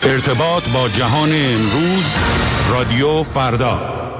ارتباط با جهان امروز، رادیو فردا.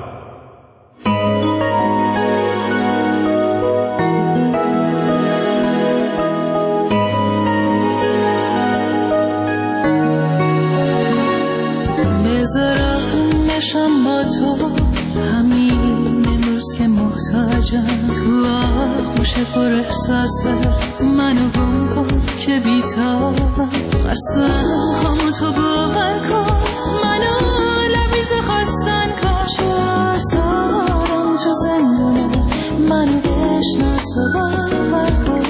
بذارم نشم با تو همین امروز که محتاجم، تو آغوش پر احساسه منو گم کن که بیتابم، قسم تو باور کن منو لبریز خواستن کن، چو آزارم تو زندونه منو بشناس و باور کن.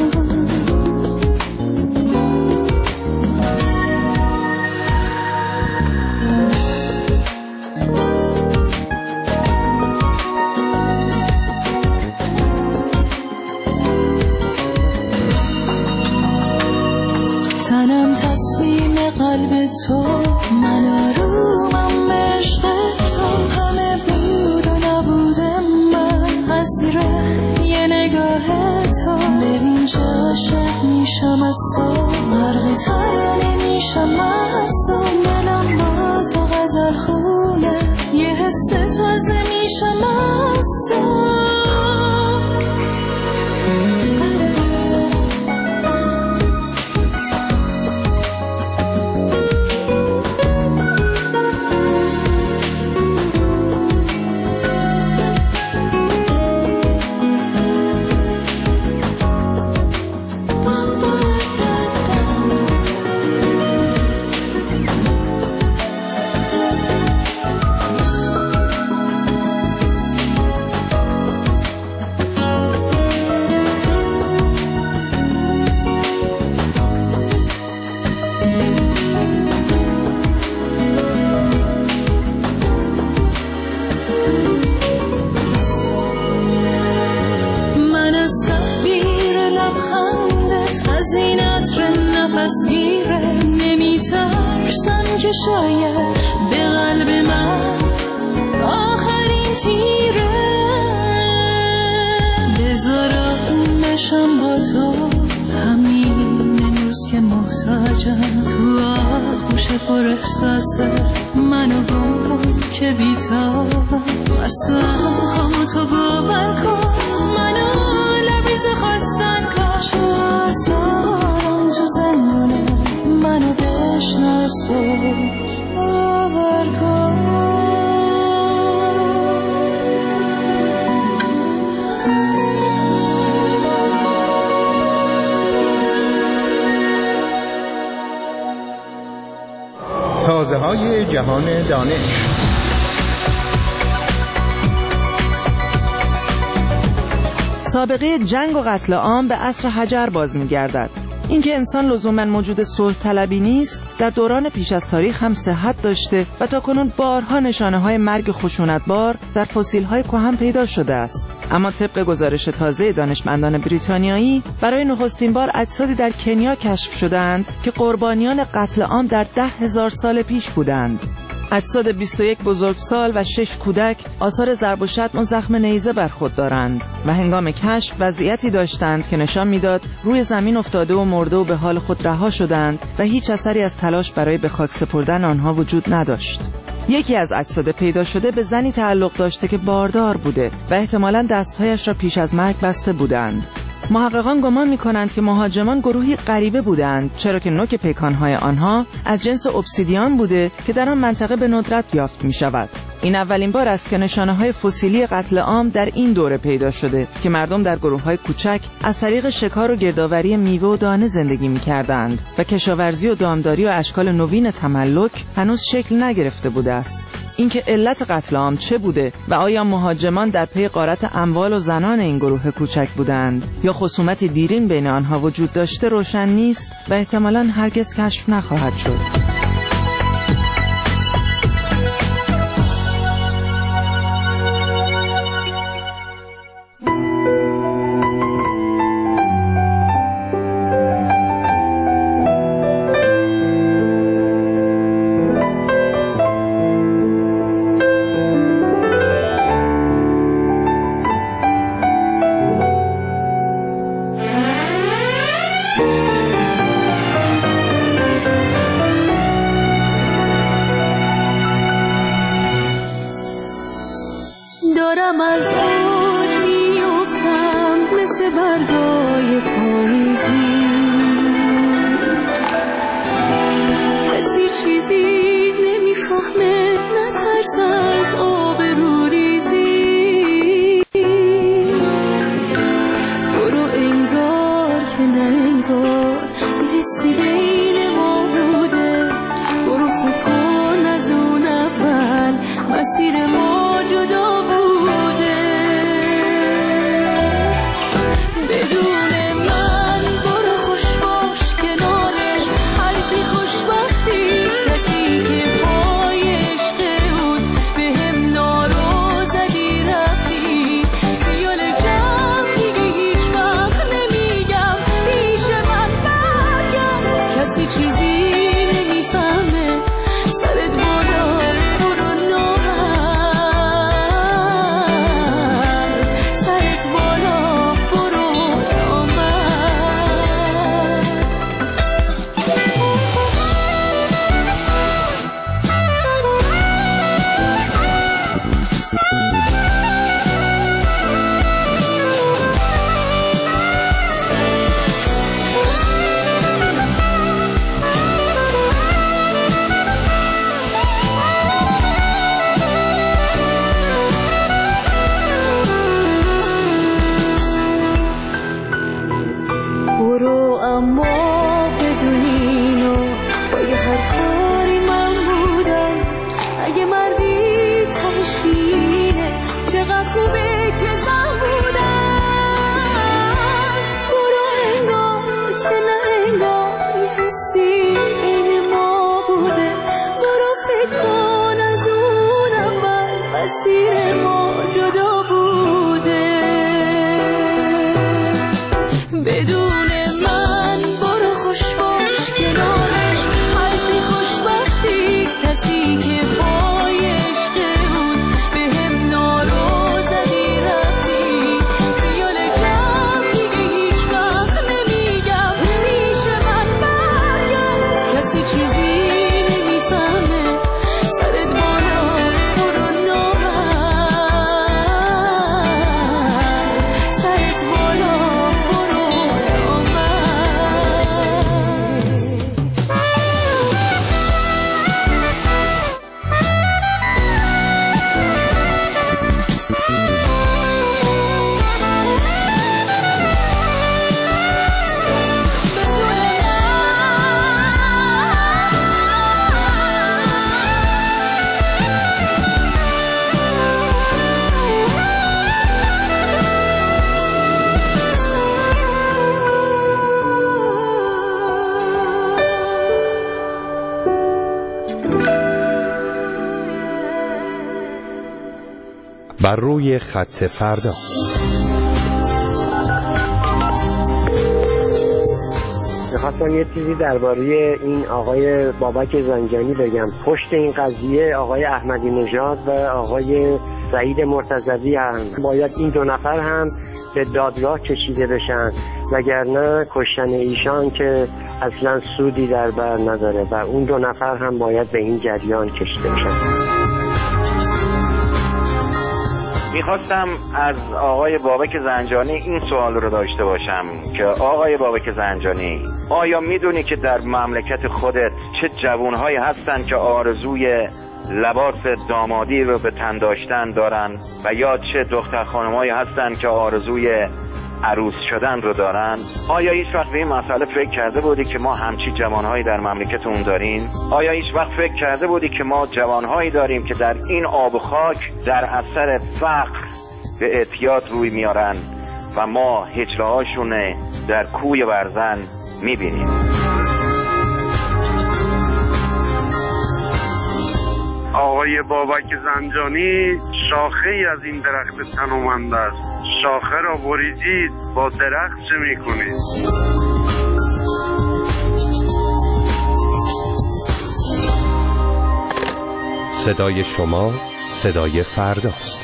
تنم تصمیم قلب تو، من آرومم عشق تو، همه بود و نبود من، اسیر یه نگاه تو. ببین چه عاشق میشم از تو، غرق ترانه میشم از تو، دلم با تو غزل خونه، یه حس تازه میشم از تو. شاید به قلب من آخرین تیره، بذارم نشم با تو همین امروز که محتاجم، تو آغوش پر احساسه منو گم کن که بیتابم، قسم تو باور کن منو لبریز خواستن کن، چو آزارم تو زندونه منو بشناس و باور کن. تازه‌های جهان دانش. سابقه جنگ و قتل عام به عصر حجر باز می‌گردد. اینکه انسان لزوماً موجود صلح طلبی نیست، در دوران پیش از تاریخ هم صحت داشته و تاکنون بارها نشانه‌های مرگ خشونتبار در فسیل‌های کهن پیدا شده است. اما طبق گزارش تازه دانشمندان بریتانیایی، برای نخستین بار اجسادی در کنیا کشف شدند که قربانیان قتل عام در 10,000 سال پیش بودند. اجساد 21 بزرگسال و 6 کودک آثار ضرب و شتم و زخم نیزه بر خود دارند و هنگام کشف وضعیتی داشتند که نشان میداد روی زمین افتاده و مرده و به حال خود رها شدند و هیچ اثری از تلاش برای به خاک سپردن آنها وجود نداشت. یکی از اجساد پیدا شده به زنی تعلق داشته که باردار بوده و احتمالاً دستهایش را پیش از مرگ بسته بودند. محققان گمان می‌کنند که مهاجمان گروهی غریبه بودند، چرا که نوک پیکان‌های آنها از جنس obsidian بوده که در آن منطقه به ندرت یافت می‌شود. این اولین بار است که نشانه‌های فسیلی قتل عام در این دوره پیدا شده که مردم در گروه‌های کوچک از طریق شکار و گردآوری میوه و دانه زندگی می‌کردند و کشاورزی و دامداری و اشکال نوین تملک هنوز شکل نگرفته بوده است. اینکه علت قتل عام چه بوده و آیا مهاجمان در پی غارت اموال و زنان این گروه کوچک بودند یا خصومتی دیرین بین آنها وجود داشته روشن نیست و احتمالاً هرگز کشف نخواهد شد. خوبه که زن بودم. برو انگار که نه انگار حسی این ما بوده. برو فکر کن از اون اول مسیر ما جدا بوده. بدون من برو خوش باش کنارش، حرفی خوشبختی کسی که پای عشقمون به هم نارو زدی رفتی. خیال کم دیگه هیچ وقت نمیگم پیش من برگرد، کسی چیزی نمیفهمه. سرت بالا برو نامرد، سرت بالا برو بر روی خط فردا. میخواستم یه چیزی درباره این آقای بابک زنجانی بگم. پشت این قضیه آقای احمدی نژاد و آقای سعید مرتضوی هم. باید این دو نفر هم به دادگاه کشیده بشن، وگرنه کشتن ایشان که اصلا سودی در بر نداره و اون دو نفر هم باید به این جریان کشیده بشن. میخواستم از آقای بابک زنجانی این سوال رو داشته باشم که آقای بابک زنجانی، آیا میدونی که در مملکت خودت چه جوانهایی هستن که آرزوی لباس دامادی رو به تن داشتن دارن و یا چه دختر خانمایی هستن که آرزوی عروس شدن رو دارن؟ آیا هیچ وقت به این مسئله فکر کرده بودی که ما همچی جوانهایی در مملکتمون داریم؟ آیا هیچ وقت فکر کرده بودی که ما جوانهایی داریم که در این آب و خاک در اثر فقر به اعتیاد روی میارن و ما هجله‌هاشون در کوی برزن میبینیم؟ آقای بابک زنجانی شاخه‌ای از این درخت تنومند است. شاخه را بریدید، با درخت چه میکنید؟ صدای شما صدای فرداست.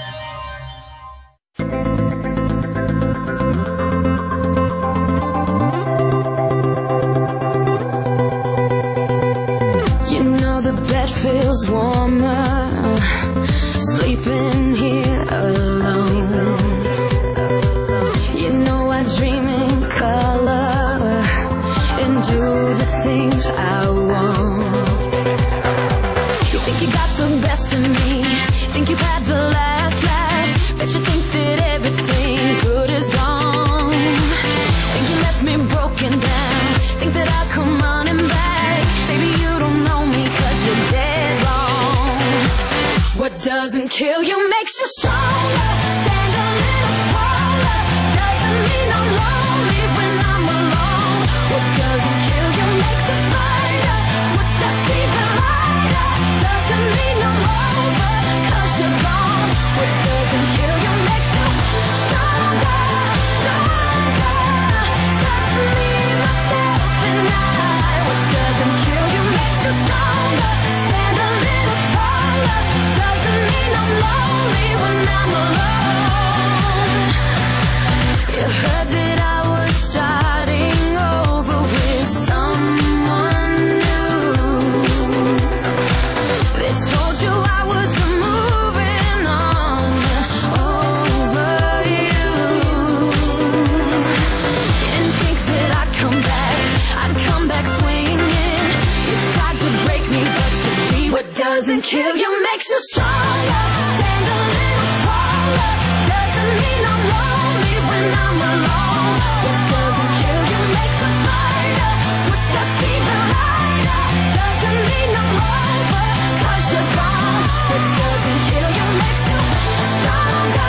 Feels warmer sleeping here alone. You know I dream in color and do the things I want. You think you got the best of me, think you've had the last laugh, bet you think that everything good is gone. Think you left me broken down, think that I'll come running back. Baby, you don't know me 'cause you're dead wrong. What doesn't kill you makes you stronger. Stand a little taller. Doesn't mean I'm lonely when I'm alone. What doesn't kill you makes a fighter. What steps even lighter. Doesn't mean I'm over 'cause you're gone. What doesn't kill you makes you stronger, stronger. Just me, myself and I. What doesn't kill you makes you stronger. Stand a little taller. Doesn't mean I'm lonely when I'm alone. You heard that I was starting over with someone new. They told you I was moving on over you. Didn't think that I'd come back swinging. You tried to break me, but you see what doesn't kill you makes you stronger. Stand a little taller. Doesn't mean I'm lonely when I'm alone. What doesn't kill you makes a fighter. What steps even lighter. Doesn't mean I'm over 'cause you're gone. What doesn't kill you makes you stronger.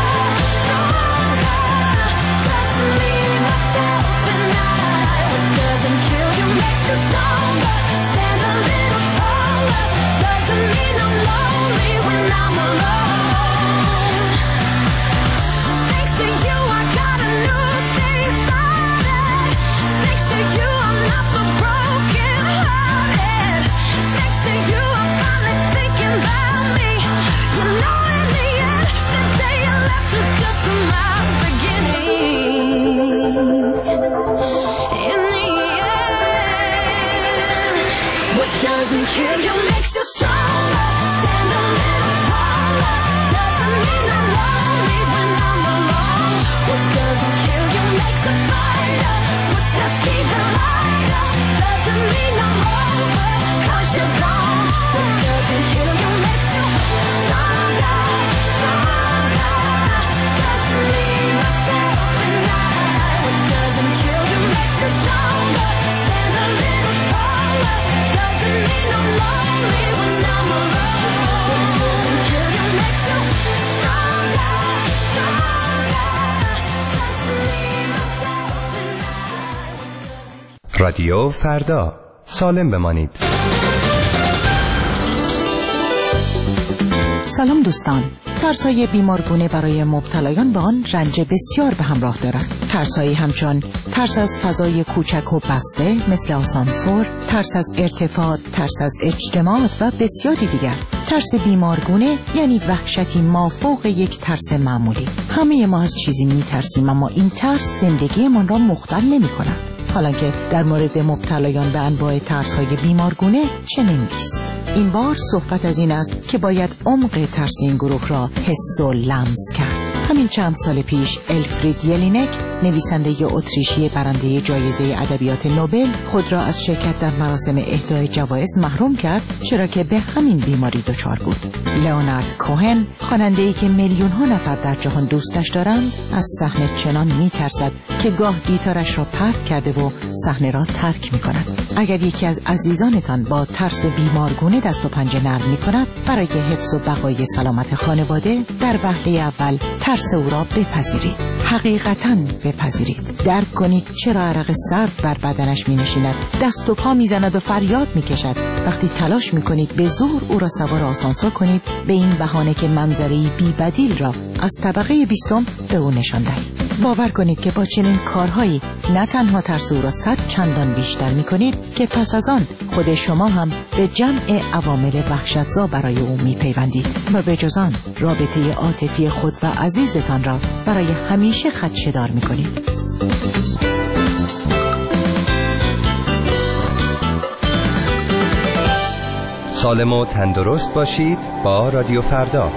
What doesn't kill you makes you stronger. Stand a little taller. Doesn't mean I'm lonely when I'm alone. What doesn't kill you makes a fighter. Footsteps even lighter. Doesn't mean I'm over, 'cause you're gone. What doesn't kill you makes you stronger, stronger. Just me, myself, and I. What doesn't kill you makes you stronger. Stand a little taller. Doesn't mean I'm lonely when I'm alone. What doesn't kill you makes you stronger, stronger. Just me, myself, and I. رادیو فردا، سالم بمانید. سلام دوستان. ترس‌های بیمارگونه برای مبتلایان به آن رنج بسیار به همراه دارد. ترس‌هایی همچون ترس از فضای کوچک و بسته مثل آسانسور، ترس از ارتفاع، ترس از اجتماعات و بسیاری دیگر. ترس بیمارگونه یعنی وحشتی مافوق یک ترس معمولی. همه ما از چیزی می‌ترسیم، اما این ترس زندگیمان را مختل نمی‌کند. حالا که در مورد مبتلایان به انواع ترس‌های بیمارگونه چنین نیست. این بار صحبت از این است که باید عمق ترس این گروه را حس و لمس کرد. همین چند سال پیش الفرید یلینک، نویسنده اتریشی برنده جایزه ادبیات نوبل، خود را از شرکت در مراسم اهدای جوایز محروم کرد، چرا که به همین بیماری دچار بود. لئونارد کوهن، خواننده‌ای که میلیون‌ها نفر در جهان دوستش دارند، از صحنه چنان می‌ترسد که گاه گیتارش را پرت کرده و صحنه را ترک می‌کند. اگر یکی از عزیزانتان با ترس بیمارگونه دست و پنجه نرم می‌کند، برای حفظ و بقای سلامت خانواده در وهله اول ترس او را بپذیرید. حقیقتاً بپذیرید. درک کنید چرا عرق سرد بر بدنش می‌نشیند، دست و پا می‌زند و فریاد می‌کشد. وقتی تلاش می‌کنید به زور او را سوار آسانسور کنید، به این بهانه که منظره‌ای بی‌بدیل را از طبقه 20 به او نشان دهید. باور کنید که با چنین کارهایی نه تنها ترس او را 100 چندان بیشتر می‌کنید که پس از آن خود شما هم به جمع عوامل وحشتزا برای او می‌پیوندید و به جز آن رابطه عاطفی خود و عزیزتان را برای همیشه خدشه‌دار می‌کنید. سالم و تندرست باشید با رادیو فردا.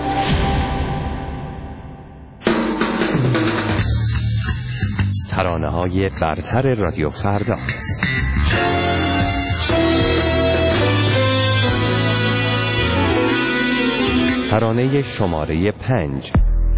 ترانه‌های برتر رادیو فردا. ترانه شماره 5.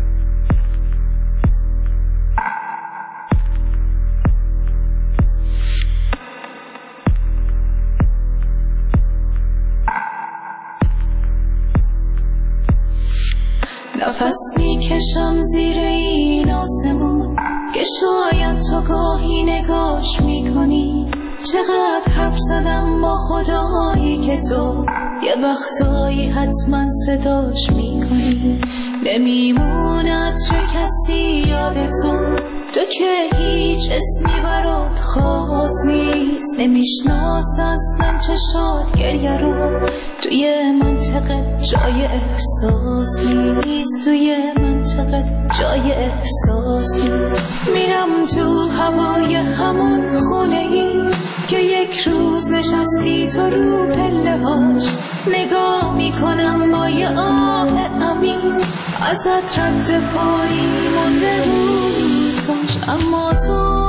نفس میکشم زیر این آسمون که شاید تو گاهی نگاش میکنی. چقدر حرف زدم با خدایی که تو یه وقتایی حتما صداش میکنی. نمیمونه عطر کسی یاد تو که هیچ اسمی برات خاص نیست. نمیشناس اصلا چشات گریه رو، توی منطقه جای احساس نیست. توی منطقه جای احساس نیست. میرم تو هوای همون خونه ای که یک روز نشستی تو رو پله هاش. نگاه میکنم با یه آه عمیق، ازت رد پایی مونده بود کاش، اما تو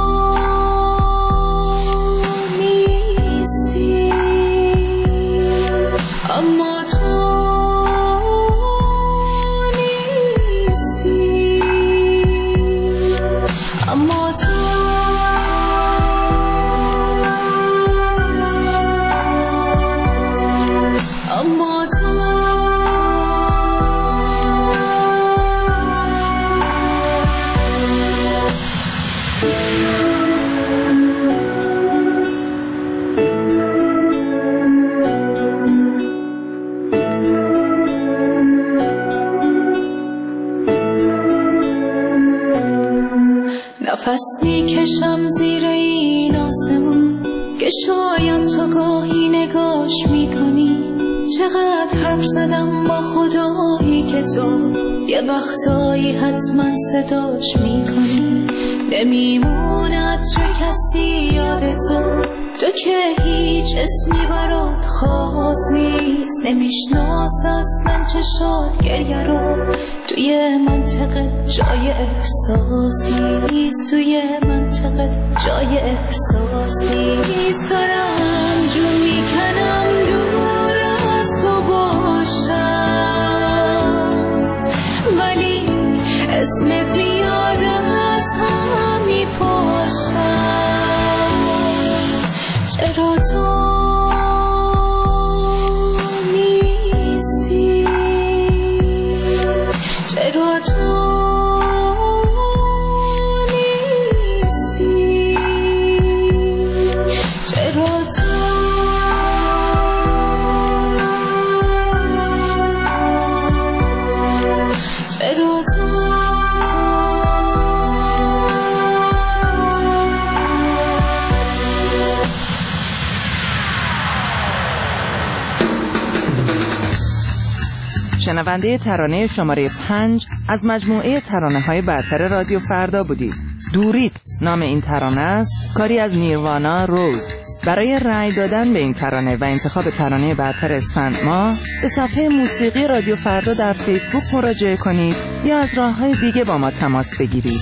نیستی. اما تو نیستی. اما تو نفس میکشم زیر این آسمون که شاید تو گاهی نگاش میکنی. چقدر حرف زدم با خدایی که تو یه وقتایی حتما صداش میکنی. نمیمونه عطر کسی یاد تو که هیچ اسمی برات خاص نیست، نمیشناس اصلا چشات گریه رو. توی منطقه جای احساس نیست، توی منطقه جای احساس نیست. دارم جون میکنم دور از تو باشم، ولی اسمت میاد از هم میپاشم. چرا تو نیستی؟ چرا تو نیستی؟ چرا تو شنونده ترانه شماره 5 از مجموعه ترانه‌های برتر رادیو فردا بودید. دورید نام این ترانه است، کاری از نیروانا روز. برای رأی دادن به این ترانه و انتخاب ترانه برتر اسفند ماه به صفحه موسیقی رادیو فردا در فیسبوک مراجعه کنید یا از راه‌های دیگه با ما تماس بگیرید.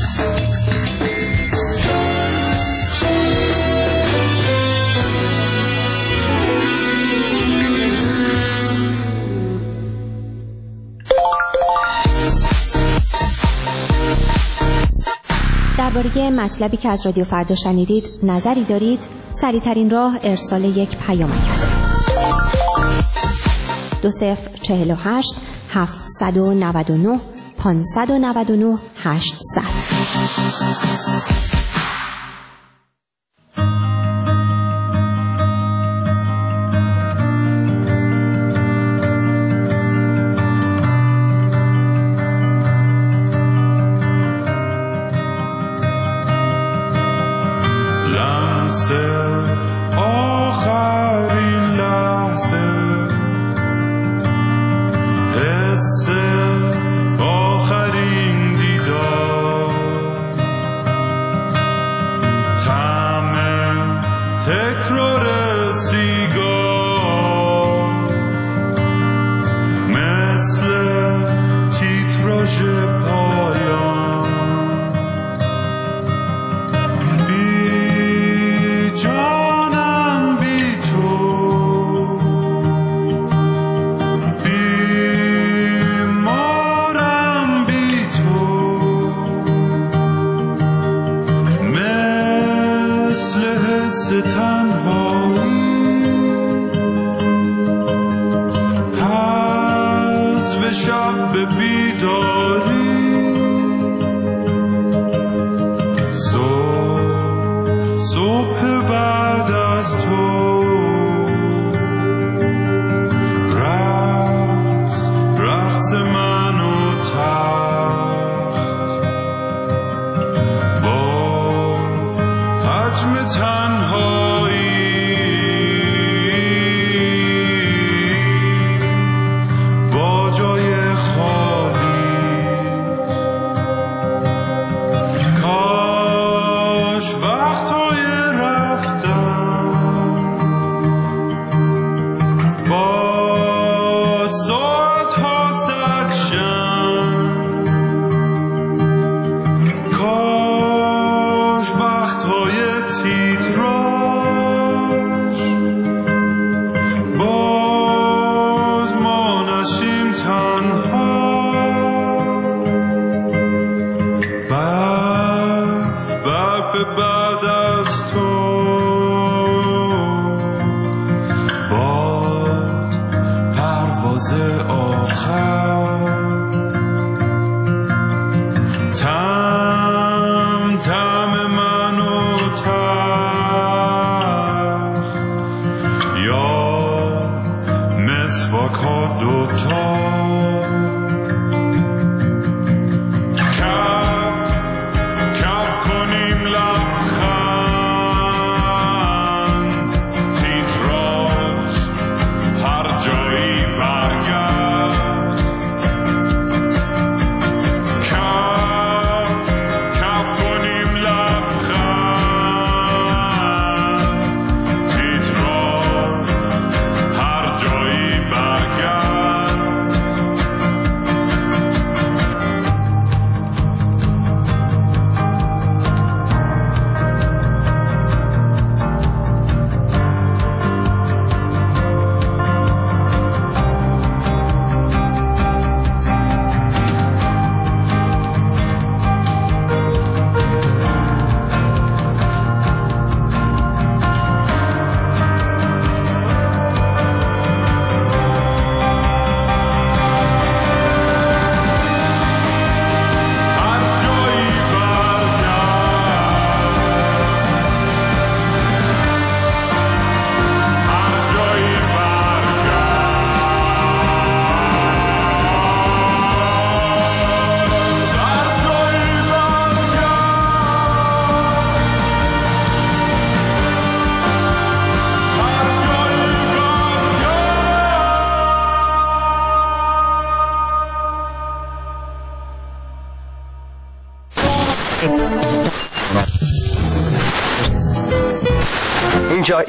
درباره مطلبی که از رادیو فردا شنیدید نظری دارید؟ سریع‌ترین راه ارسال یک پیامک است. 2048 799 599 800.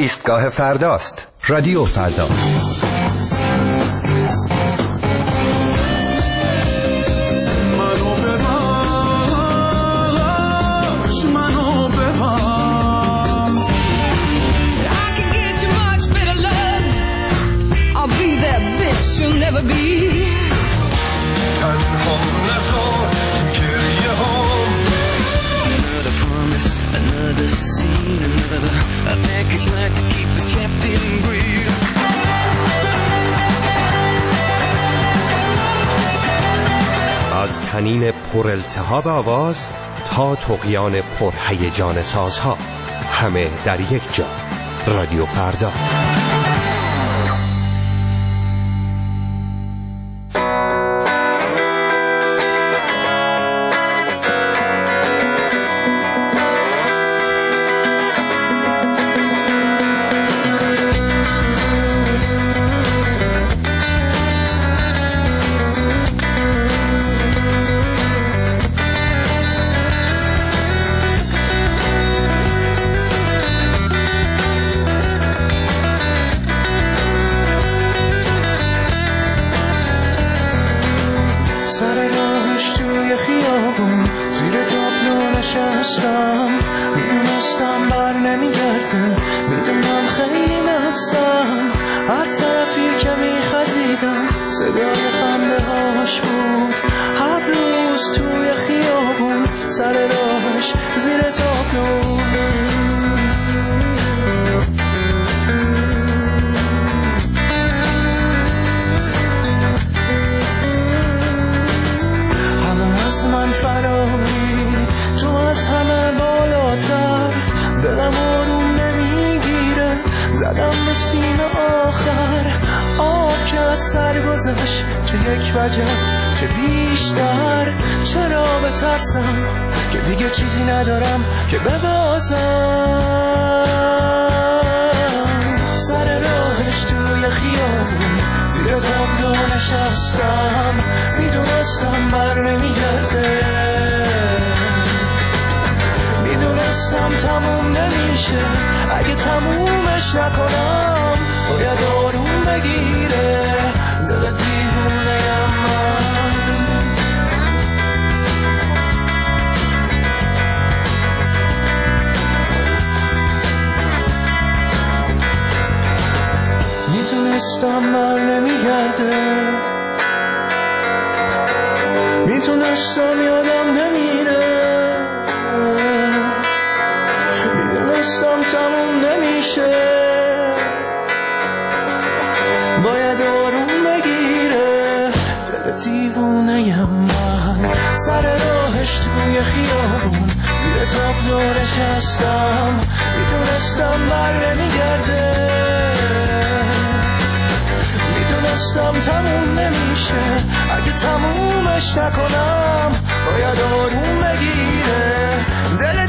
ایستگاه فرداست. رادیو فردا. You'll never be تنها نزار گریه هام Another promise, another scene, another a package like to keep us trapped in greed. از طنین پر التهاب آواز تا طغیان پر هیجان سازها، همه در یک جا. رادیو فردا. چه یک وجب چه بیشتر، چرا بترسم که دیگه چیزی ندارم که ببازم. سر راهش توی خیابون زیر تابلو نشستم، میدونستم بر نمیگرده، میدونستم تموم نمیشه، اگه تمومش نکنم باید آروم بگیره دل دیوونه‌ام من. میتونستم بر نمیگرده، میتونستم یادم نمیره، میدونستم تموم نمیشه، باید آروم بگیره دل دیوونه‌ام من. سر راهش توی خیابون زیر تابلو نشستم، میدونستم بر نمیگرده، میدونستم تموم نمیشه، اگه تمومش نکنم باید آروم بگیره دل